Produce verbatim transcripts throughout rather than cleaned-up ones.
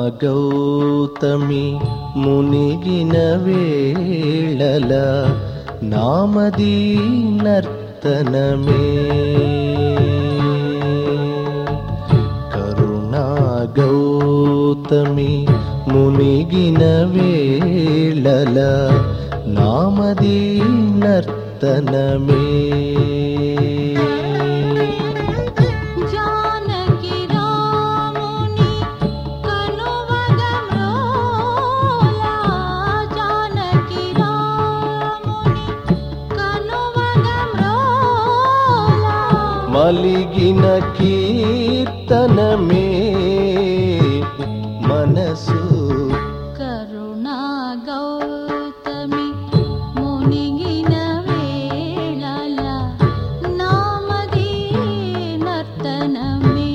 గౌతమి మునిగిన వేళల నామదీ నర్తనమే. కరుణా గౌతమి మునిగిన వేళల నామదీ నర్తనమే. మలిగిన కీర్తనమే మనసు. కరుణా గౌతమి మునిగిన వేళల నామదీ నర్తనమే.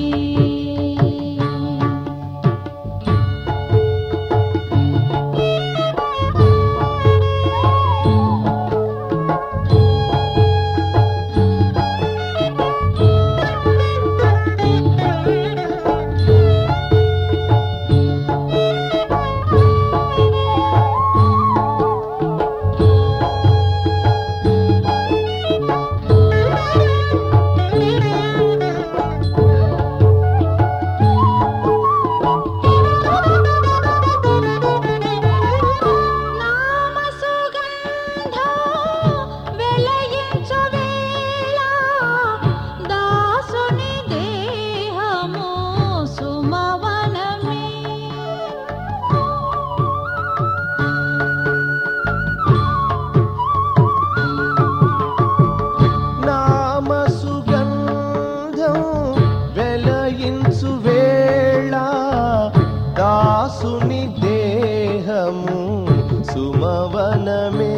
దాసుని దేహము సుమవనమే.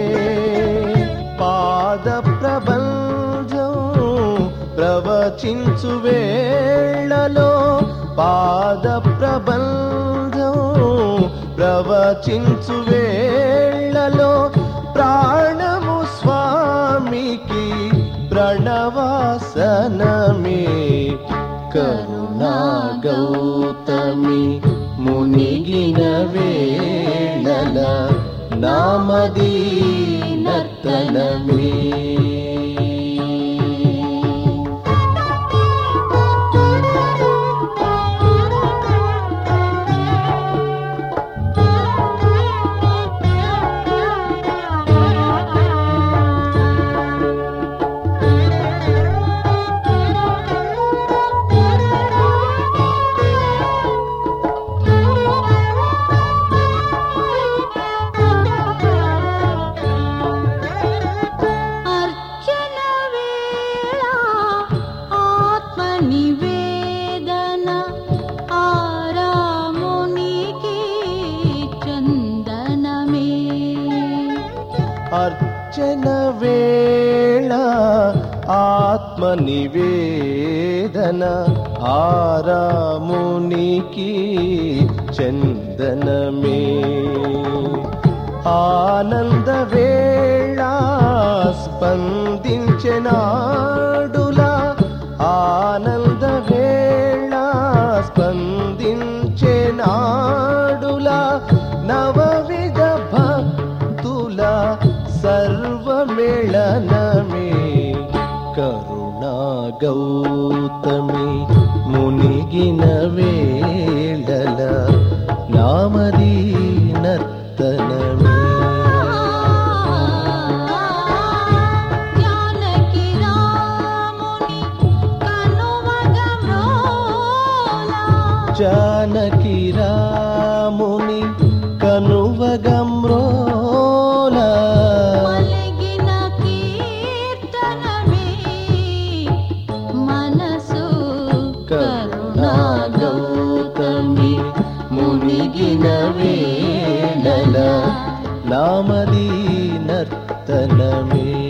పాద ప్రబంధం ప్రవచించు వేళలో పాద ప్రబంధం ప్రవచించు వేళలో ప్రాణము స్వామికి ప్రణవాసనమే. కరుణా గౌతమి మునిగిన వేళల నామదీ నర్తనమే. నివేదన ఆరామునికి చందనమే. అర్చన వేళ ఆత్మ నివేదన ఆరామునికి చందనమే. ఆనంద వేళ స్పందించెనాడులా ఆనంద వేళ స్పందించెనాడులా నవవిధ భక్తుల సర్వమేళనమే. కరుణా గౌతమి మునిగిన వేళల నామదీ నర్తనమే. జానకి రాముని కనువగమ్రోల మలిగిన కీర్తనమే మనసు. కరుణా గౌతమి మునిగిన వేళల నామదీ నర్తనమే.